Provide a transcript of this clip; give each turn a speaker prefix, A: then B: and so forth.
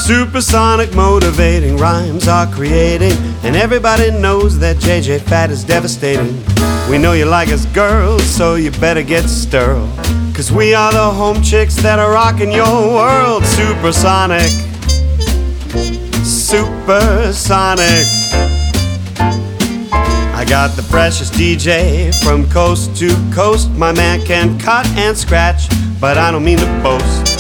A: Supersonic motivating rhymes are creating, and everybody knows that JJ Fad is devastating. We know you like us girls, so you better get sterile, 'cause we are the home chicks that are rocking your world. Supersonic, supersonic. I got the freshest DJ from coast to coast. My man can cut and scratch, but I don't mean to boast.